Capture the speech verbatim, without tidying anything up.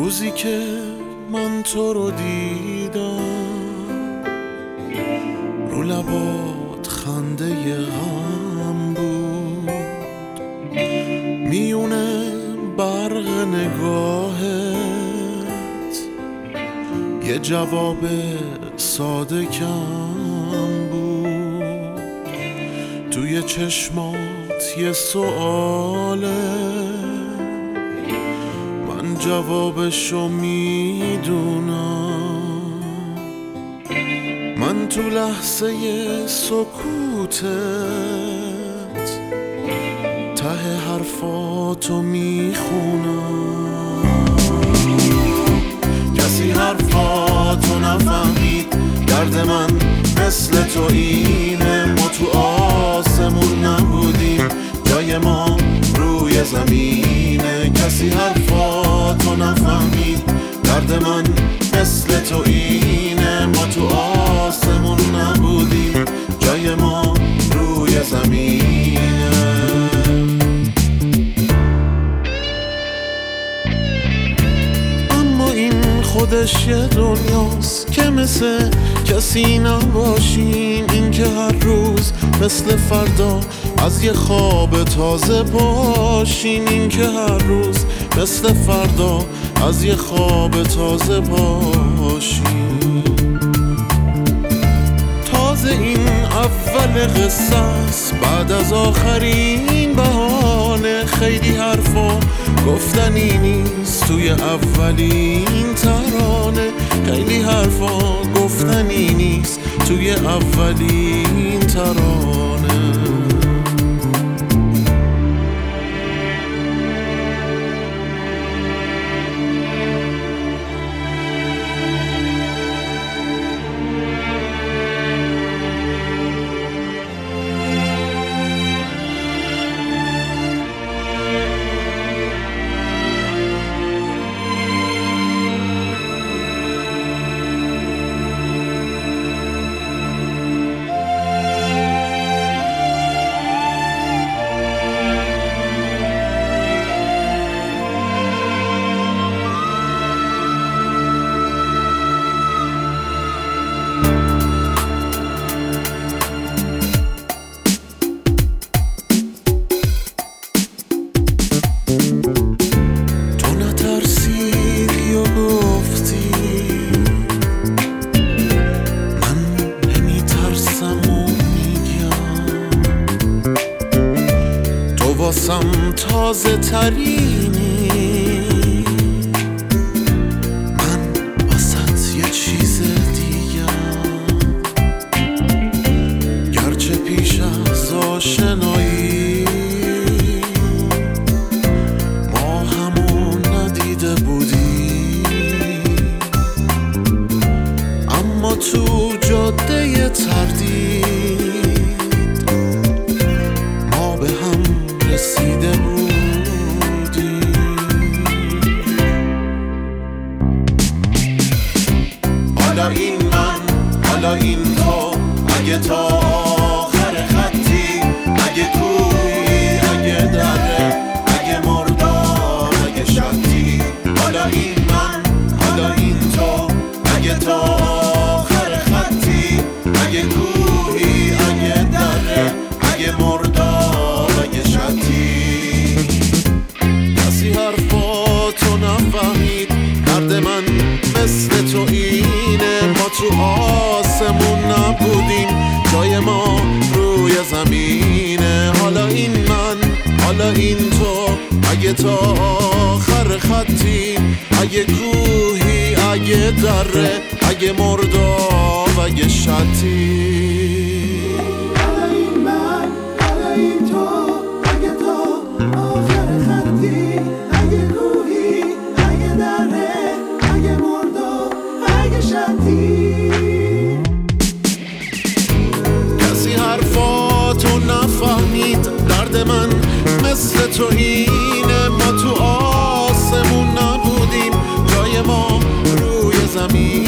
روزی که من تو رو دیدم، رو لبات خنده غم بود، میونه برق نگاهت یه جواب ساده کم بود، توی چشمات یه سؤاله، من جوابشو میدونم. من تو لحظه سکوتت ته حرفاتو میخونم. کسی حرفاتو نفهمید، درد من مثل تو اینه. ما تو آسمون نبودیم، جای ما روی زمینه. کسی حرفاتو نفهمید، درد من مثل تو اینه. ما تو آسمون نبودیم، جای ما روی زمینه. اما این خودش یه دنیاست که مثل کسی نباشیم. این که هر روز مثل فردا از یه خواب تازه باشیم. این که هر روز مثل فردا از یه خواب تازه باشیم. تازه این اول قصه است، بعد از آخرین بهانه. خیلی حرفا گفتنی نیست توی اولین ترانه. خیلی حرفا گفتنی نیست توی اولین ترانه. واسم تازه ترینی، من واسط یه چیز دیگه. گرچه پیش از آشنایی ما همون ندیده بودیم، اما تو جاده تردید رسیده بودی. حالا این من، حالا این تو، اگه تا آخر خطی، اگه کوی، اگه دره، اگه مردار، اگه شطی. حالا این من، حالا این تو، اگه تا آخر خطی، اگه کوی، اگه دره، اگه مردار، اگه شطی. کسی حرفاتو نفهمید، درد من مثل تو اینه. ما تو آسمون نبودیم، جای ما روی زمینه. حالا این من، حالا این تو، اگه تا آخر خطی، اگه کوهی، اگه دره، اگه مرداب، اگه شطی. کسی حرفاتو نفهمید، درد من مثل تو اینه. ما تو آسمون نبودیم، جای ما روی زمین.